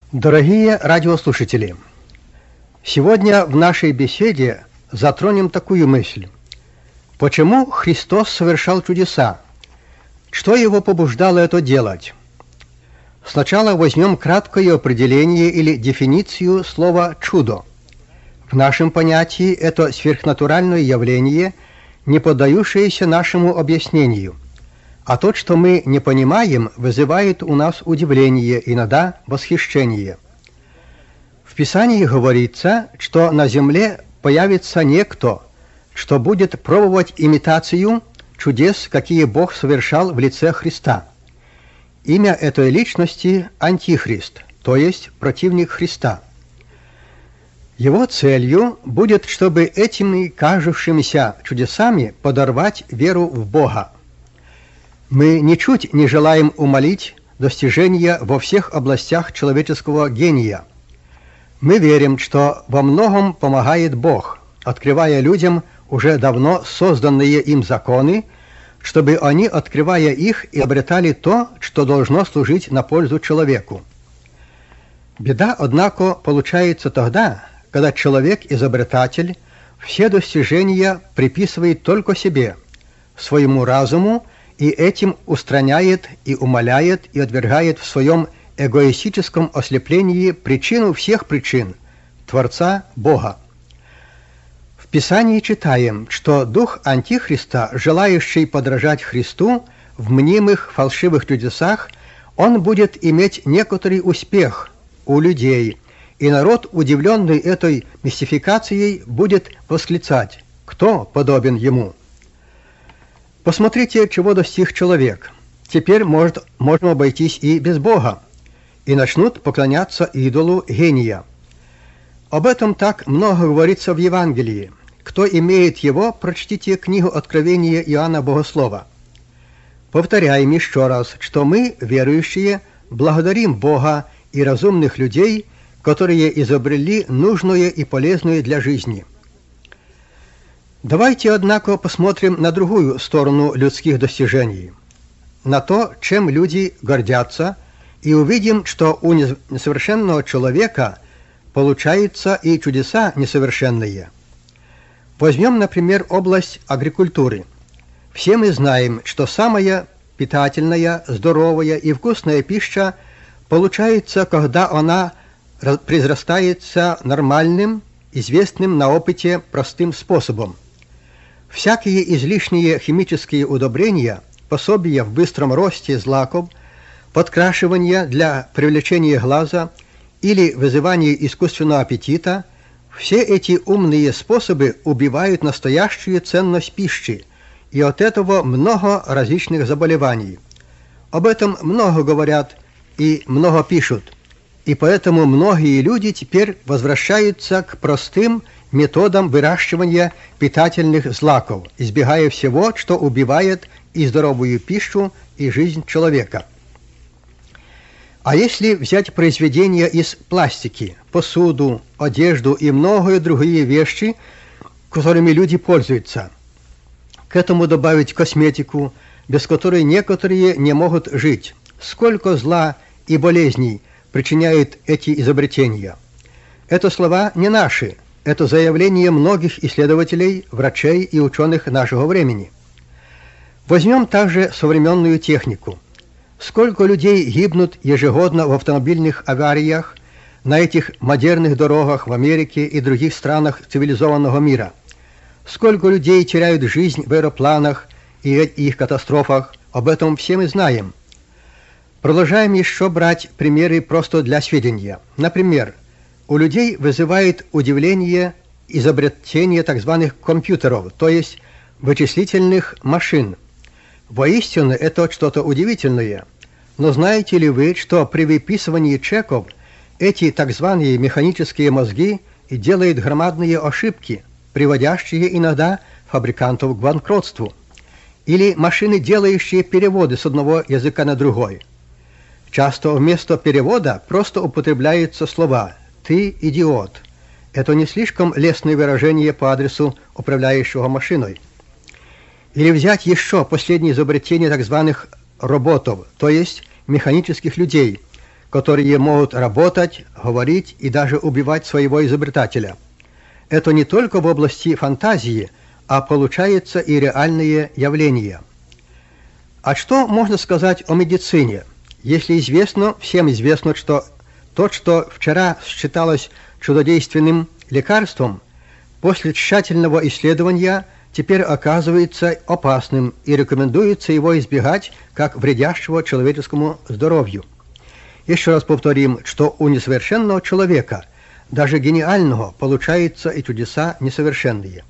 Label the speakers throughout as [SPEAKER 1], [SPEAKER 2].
[SPEAKER 1] Дорогие радиослушатели, сегодня в нашей беседе затронем такую мысль. Почему Христос совершал чудеса? Что его побуждало это делать? Сначала возьмем краткое определение или дефиницию слова «чудо». В нашем понятии это сверхнатуральное явление, не поддающееся нашему объяснению. А то, что мы не понимаем, вызывает у нас удивление, иногда восхищение. В Писании говорится, что на земле появится некто, что будет пробовать имитацию чудес, какие Бог совершал в лице Христа. Имя этой личности – Антихрист, то есть противник Христа. Его целью будет, чтобы этими кажущимися чудесами подорвать веру в Бога. Мы ничуть не желаем умалить достижения во всех областях человеческого гения. Мы верим, что во многом помогает Бог, открывая людям уже давно созданные им законы, чтобы они, открывая их, и обретали то, что должно служить на пользу человеку. Беда, однако, получается тогда, когда человек-изобретатель все достижения приписывает только себе, своему разуму, и этим устраняет и умаляет и отвергает в своем эгоистическом ослеплении причину всех причин – Творца Бога. В Писании читаем, что дух Антихриста, желающий подражать Христу в мнимых фальшивых чудесах, он будет иметь некоторый успех у людей, и народ, удивленный этой мистификацией, будет восклицать: «Кто подобен ему?» Посмотрите, чего достиг человек. Теперь можно обойтись и без Бога, и начнут поклоняться идолу гения. Об этом так много говорится в Евангелии. Кто имеет его, прочтите книгу Откровения Иоанна Богослова. Повторяем еще раз, что мы, верующие, благодарим Бога и разумных людей, которые изобрели нужное и полезное для жизни. Давайте, однако, посмотрим на другую сторону людских достижений, на то, чем люди гордятся, и увидим, что у несовершенного человека получаются и чудеса несовершенные. Возьмем, например, область агрикультуры. Все мы знаем, что самая питательная, здоровая и вкусная пища получается, когда она произрастается нормальным, известным на опыте простым способом. Всякие излишние химические удобрения, пособия в быстром росте злаков, подкрашивания для привлечения глаза или вызывания искусственного аппетита – все эти умные способы убивают настоящую ценность пищи, и от этого много различных заболеваний. Об этом много говорят и много пишут, и поэтому многие люди теперь возвращаются к простым методам выращивания питательных злаков, избегая всего, что убивает и здоровую пищу, и жизнь человека. А если взять произведения из пластики, посуду, одежду и многие другие вещи, которыми люди пользуются, к этому добавить косметику, без которой некоторые не могут жить, сколько зла и болезней причиняют эти изобретения. Это слова не наши, это заявление многих исследователей, врачей и ученых нашего времени. Возьмем также современную технику. Сколько людей гибнут ежегодно в автомобильных авариях на этих модерных дорогах в Америке и других странах цивилизованного мира? Сколько людей теряют жизнь в аэропланах и их катастрофах? Об этом все мы знаем. Продолжаем еще брать примеры просто для сведения. Например, у людей вызывает удивление изобретение так званых компьютеров, то есть вычислительных машин. Воистину, это что-то удивительное. Но знаете ли вы, что при выписывании чеков эти так званые механические мозги и делают громадные ошибки, приводящие иногда фабрикантов к банкротству? Или машины, делающие переводы с одного языка на другой? Часто вместо перевода просто употребляются слова «ты идиот». Это не слишком лестное выражение по адресу управляющего машиной. Или взять еще последнее изобретение так званых роботов, то есть механических людей, которые могут работать, говорить и даже убивать своего изобретателя. Это не только в области фантазии, а получается и реальные явления. А что можно сказать о медицине? Если известно, всем известно, что то, что вчера считалось чудодейственным лекарством, после тщательного исследования теперь оказывается опасным и рекомендуется его избегать как вредящего человеческому здоровью. Еще раз повторим, что у несовершенного человека, даже гениального, получаются и чудеса несовершенные.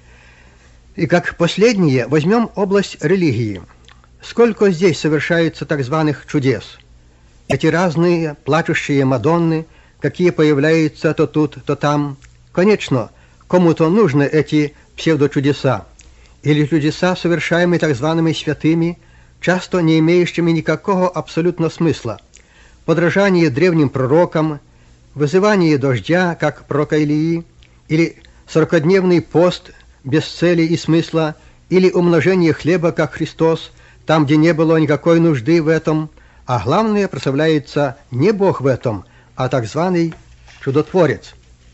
[SPEAKER 1] И как последнее возьмем область религии. Сколько здесь совершается так званых чудес? Эти разные плачущие Мадонны, какие появляются то тут, то там. Конечно, кому-то нужны эти псевдочудеса, или чудеса, совершаемые так зваными святыми, часто не имеющими никакого абсолютно смысла. Подражание древним пророкам, вызывание дождя, как пророка Илии, или 40-дневный пост без цели и смысла, или умножение хлеба, как Христос, там, где не было никакой нужды в этом, а главное, прославляется не Бог в этом, а так званый чудотворец.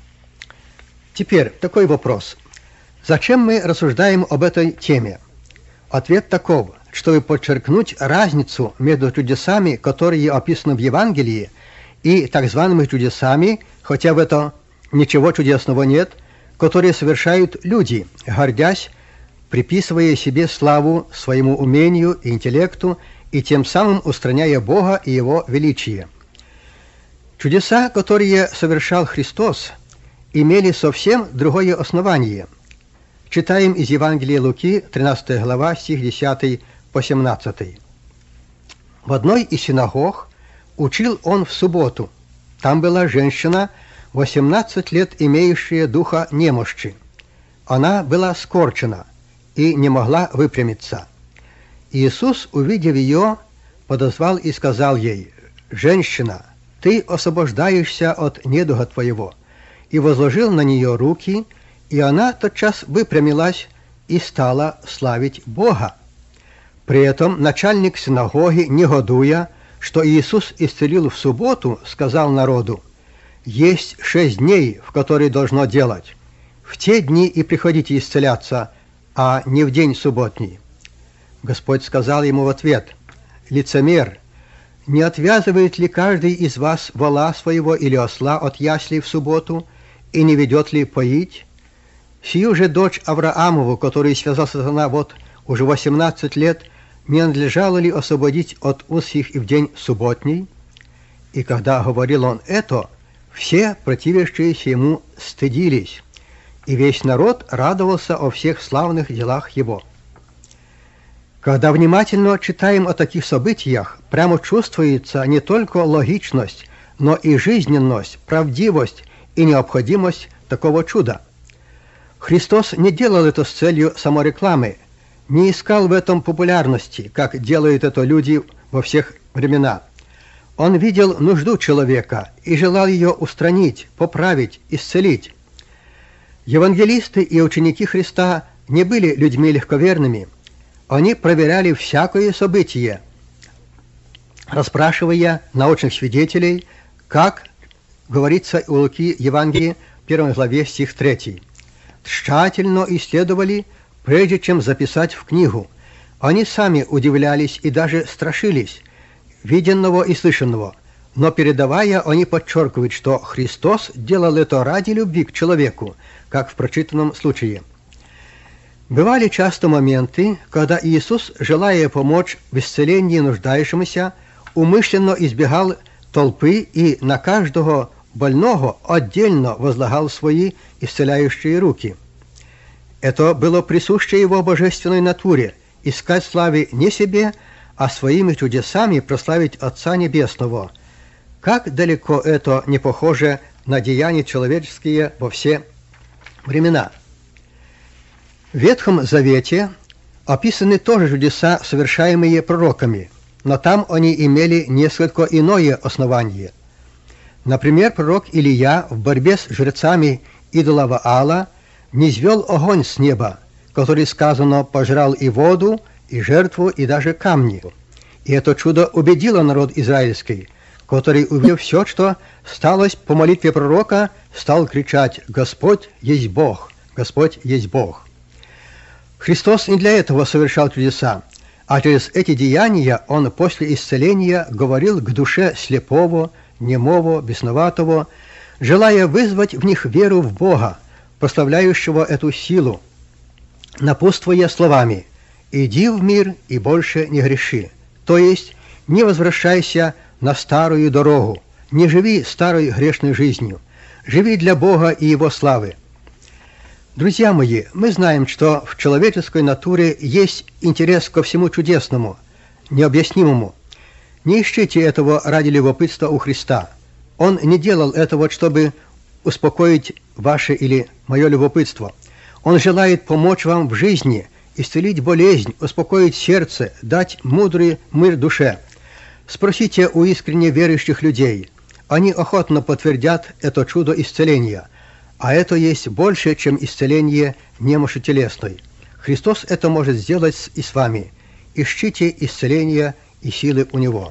[SPEAKER 1] Теперь такой вопрос. Зачем мы рассуждаем об этой теме? Ответ таков, чтобы подчеркнуть разницу между чудесами, которые описаны в Евангелии, и так зваными чудесами, хотя в этом ничего чудесного нет, которые совершают люди, гордясь, приписывая себе славу своему умению и интеллекту, и тем самым устраняя Бога и Его величие. Чудеса, которые совершал Христос, имели совсем другое основание. Читаем из Евангелия Луки, 13 глава, стих 10 по 17. В одной из синагог учил он в субботу. Там была женщина, 18 лет имеющая духа немощи. Она была скорчена и не могла выпрямиться. Иисус, увидев ее, подозвал и сказал ей: «Женщина, ты освобождаешься от недуга твоего», и возложил на нее руки, и она тотчас выпрямилась и стала славить Бога. При этом начальник синагоги, негодуя, что Иисус исцелил в субботу, сказал народу: «Есть 6 дней, в которые должно делать. В те дни и приходите исцеляться, а не в день субботний». Господь сказал ему в ответ: «Лицемер, не отвязывает ли каждый из вас вола своего или осла от яслей в субботу, и не ведет ли поить? Сию же дочь Авраамову, которую связал сатана вот уже 18 лет, не надлежало ли освободить от уз их и в день субботний?» И когда говорил он это, все противящиеся ему стыдились, и весь народ радовался о всех славных делах его. Когда внимательно читаем о таких событиях, прямо чувствуется не только логичность, но и жизненность, правдивость и необходимость такого чуда. Христос не делал это с целью саморекламы, не искал в этом популярности, как делают это люди во всех времена. Он видел нужду человека и желал ее устранить, поправить, исцелить. Евангелисты и ученики Христа не были людьми легковерными. Они проверяли всякое событие, расспрашивая научных свидетелей, как говорится у Луки Евангелии, 1 главе, стих 3. Тщательно исследовали, прежде чем записать в книгу. Они сами удивлялись и даже страшились виденного и слышанного, но передавая, они подчеркивают, что Христос делал это ради любви к человеку, как в прочитанном случае. Бывали часто моменты, когда Иисус, желая помочь в исцелении нуждающемуся, умышленно избегал толпы и на каждого больного отдельно возлагал свои исцеляющие руки. Это было присуще его божественной натуре – искать славы не себе, а своими чудесами прославить Отца Небесного. Как далеко это не похоже на деяния человеческие во все времена. В Ветхом Завете описаны тоже чудеса, совершаемые пророками, но там они имели несколько иное основание. Например, пророк Илия в борьбе с жрецами идола Ваала низвел огонь с неба, который, сказано, пожрал и воду, и жертву, и даже камни. И это чудо убедило народ израильский, который, увидев все, что сталось по молитве пророка, стал кричать: «Господь есть Бог! Господь есть Бог!» Христос не для этого совершал чудеса, а через эти деяния Он после исцеления говорил к душе слепого, немого, бесноватого, желая вызвать в них веру в Бога, прославляющего эту силу, напутствуя словами: «Иди в мир и больше не греши», то есть не возвращайся на старую дорогу, не живи старой грешной жизнью, живи для Бога и Его славы. Друзья мои, мы знаем, что в человеческой натуре есть интерес ко всему чудесному, необъяснимому. Не ищите этого ради любопытства у Христа. Он не делал этого, чтобы успокоить ваше или мое любопытство. Он желает помочь вам в жизни, исцелить болезнь, успокоить сердце, дать мудрый мир душе. Спросите у искренне верующих людей. Они охотно подтвердят это чудо исцеления. А это есть больше, чем исцеление немощи телесной. Христос это может сделать и с вами. Ищите исцеления и силы у Него.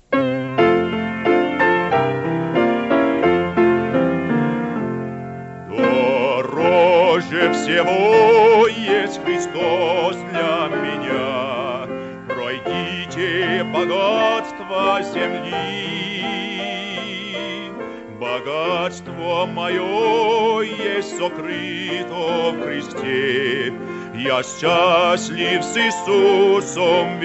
[SPEAKER 2] Дороже всего есть Христос для меня. Пройдите богатство земли. Богатство мое есть сокрыто в Христе. Я счастлив с Иисусом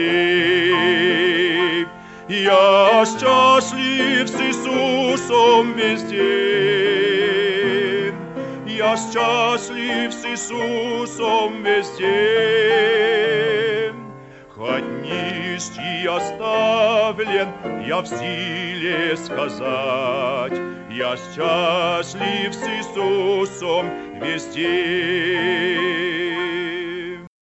[SPEAKER 2] везде. Я счастлив с Иисусом везде. Я счастлив с Иисусом везде. Хоть нищий оставлен, я в силе сказать: я счастлив с Иисусом везде.